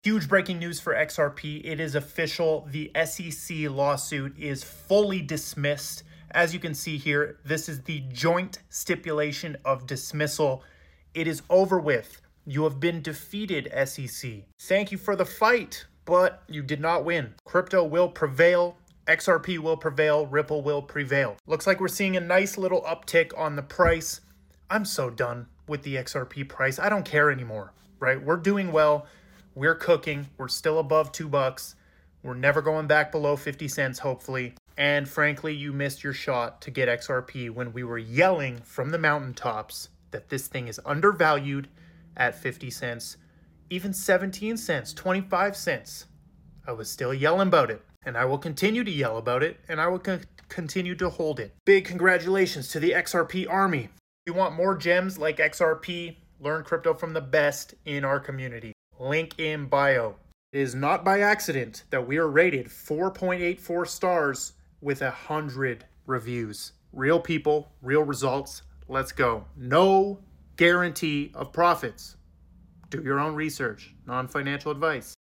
Huge breaking news for XRP. It is official. The SEC lawsuit is fully dismissed. As you can see here, this is the joint stipulation of dismissal. It is over with. You have been defeated, SEC. Thank you for the fight, but you did not win. Crypto will prevail. XRP will prevail. Ripple will prevail. Looks like we're seeing a nice little uptick on the price. I'm so done with the XRP price. I don't care anymore, right? We're doing well. We're cooking. We're still above $2. We're never going back below 50 cents, hopefully. And frankly, you missed your shot to get XRP when we were yelling from the mountaintops that this thing is undervalued at 50 cents, even 17 cents, 25 cents. I was still yelling about it, and I will continue to yell about it, and I will continue to hold it. Big congratulations to the XRP army. If you want more gems like XRP, learn crypto from the best in our community. Link in bio. It is not by accident that we are rated 4.84 stars with 100 reviews. Real people, real results. Let's go. No guarantee of profits. Do your own research. Non-financial advice.